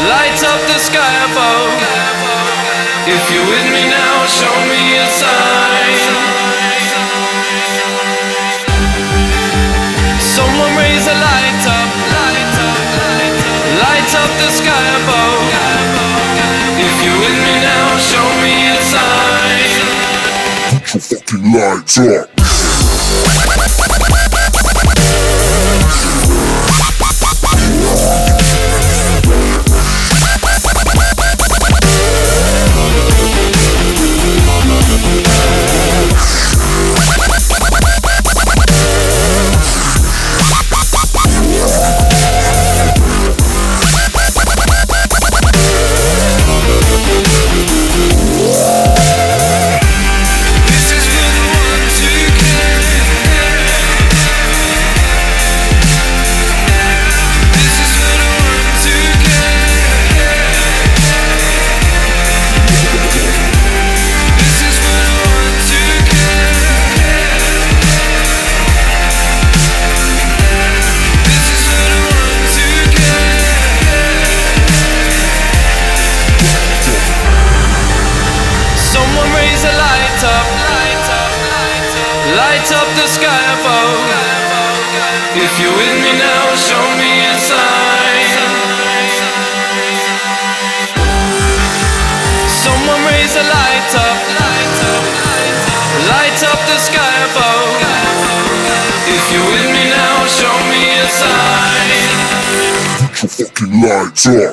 Light up the sky above. If you're with me now, show me a sign. Someone raise a light up. Light up the sky above. If you're with me now, show me a sign. Put your fucking lights up. Light up the sky above. If you're with me now, show me a sign. Someone raise a light up. Light up the sky above. If you're with me now, show me a sign. Put your fucking lights up.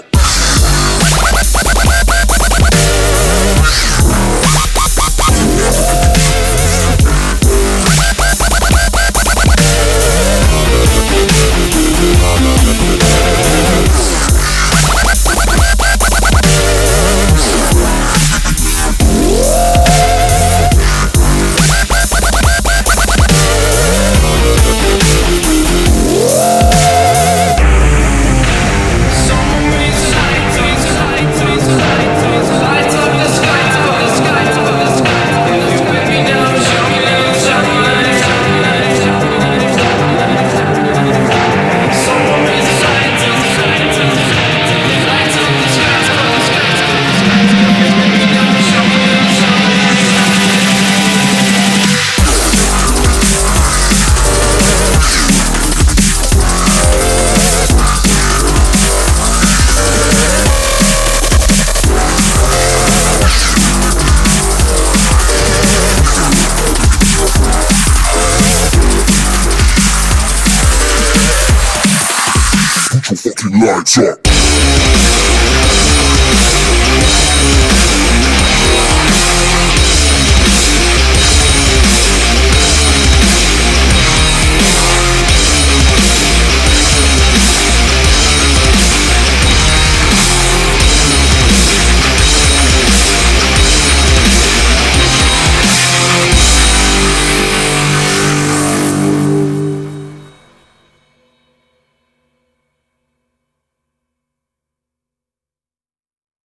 Fucking lights up.